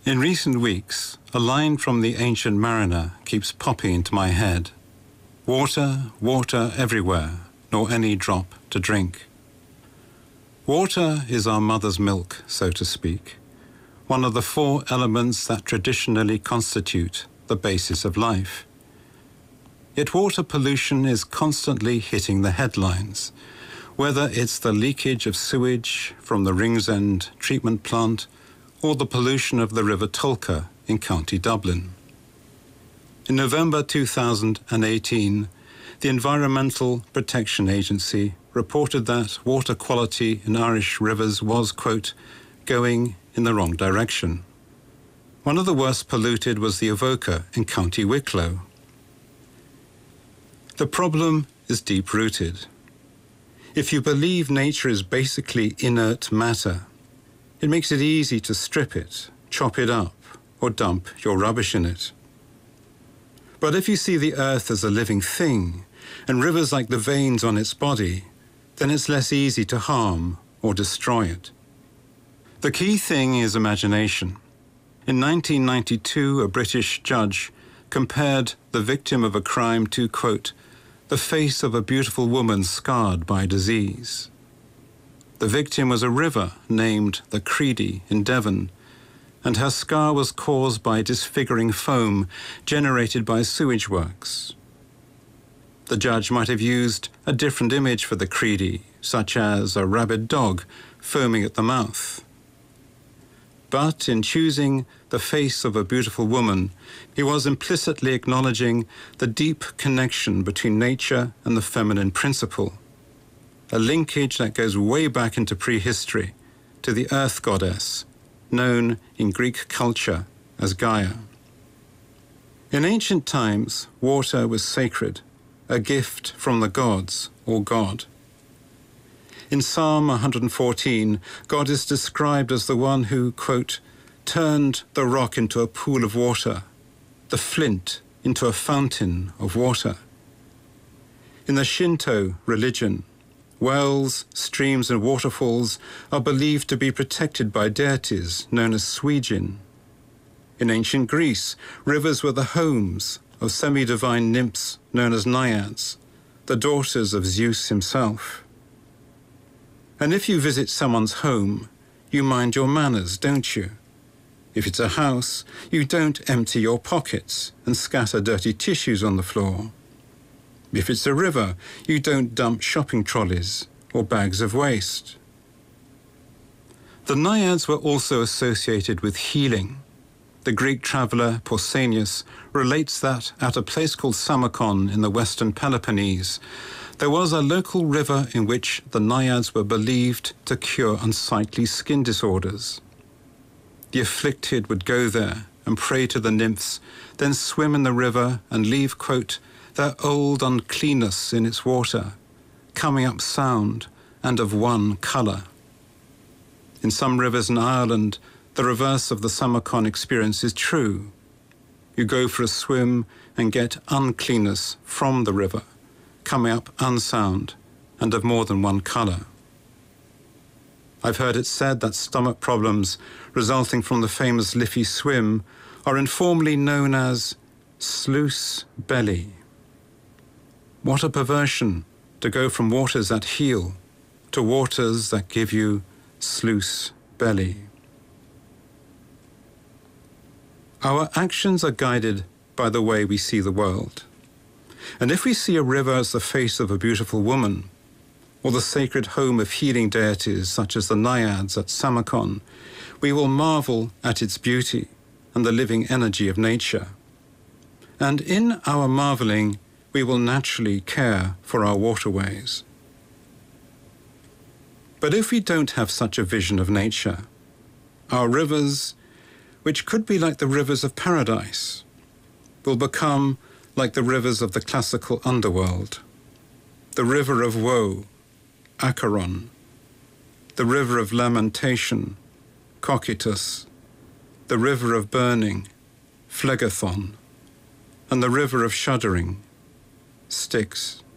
In recent weeks, a line from The Ancient Mariner keeps popping into my head. Water, water everywhere, nor any drop to drink. Water is our mother's milk, so to speak, one of the 4 elements that traditionally constitute the basis of life. Yet water pollution is constantly hitting the headlines, whether it's the leakage of sewage from the Ringsend treatment plant or the pollution of the River Tolka in County Dublin. In November 2018, the Environmental Protection Agency reported that water quality in Irish rivers was, quote, going in the wrong direction. One of the worst polluted was the Avoca in County Wicklow. The problem is deep-rooted. If you believe nature is basically inert matter, it makes it easy to strip it, chop it up, or dump your rubbish in it. But if you see the earth as a living thing, and rivers like the veins on its body, then it's less easy to harm or destroy it. The key thing is imagination. In 1992, a British judge compared the victim of a crime to, quote, the face of a beautiful woman scarred by disease. The victim was a river named the Creedy in Devon, and her scar was caused by disfiguring foam generated by sewage works. The judge might have used a different image for the Creedy, such as a rabid dog foaming at the mouth. But in choosing the face of a beautiful woman, he was implicitly acknowledging the deep connection between nature and the feminine principle, a linkage that goes way back into prehistory to the earth goddess, known in Greek culture as Gaia. In ancient times, water was sacred, a gift from the gods or God. In Psalm 114, God is described as the one who, quote, turned the rock into a pool of water, the flint into a fountain of water. In the Shinto religion, wells, streams, and waterfalls are believed to be protected by deities known as Suijin. In ancient Greece, rivers were the homes of semi-divine nymphs known as naiads, the daughters of Zeus himself. And if you visit someone's home, you mind your manners, don't you? If it's a house, you don't empty your pockets and scatter dirty tissues on the floor. If it's a river, you don't dump shopping trolleys or bags of waste. The naiads were also associated with healing. The Greek traveller Pausanias relates that at a place called Samarkand in the western Peloponnese, there was a local river in which the naiads were believed to cure unsightly skin disorders. The afflicted would go there and pray to the nymphs, then swim in the river and leave, quote, their old uncleanness in its water, coming up sound and of one colour. In some rivers in Ireland, the reverse of the Samarkand experience is true. You go for a swim and get uncleanness from the river, coming up unsound and of more than one colour. I've heard it said that stomach problems resulting from the famous Liffey swim are informally known as sluice belly. What a perversion to go from waters that heal to waters that give you sluice belly. Our actions are guided by the way we see the world. And if we see a river as the face of a beautiful woman, or the sacred home of healing deities such as the naiads at Samarkand, we will marvel at its beauty and the living energy of nature. And in our marveling, we will naturally care for our waterways. But if we don't have such a vision of nature, our rivers, which could be like the rivers of paradise, will become like the rivers of the classical underworld, the river of woe, Acheron, the river of lamentation, Cocytus, the river of burning, Phlegethon, and the river of shuddering, Styx.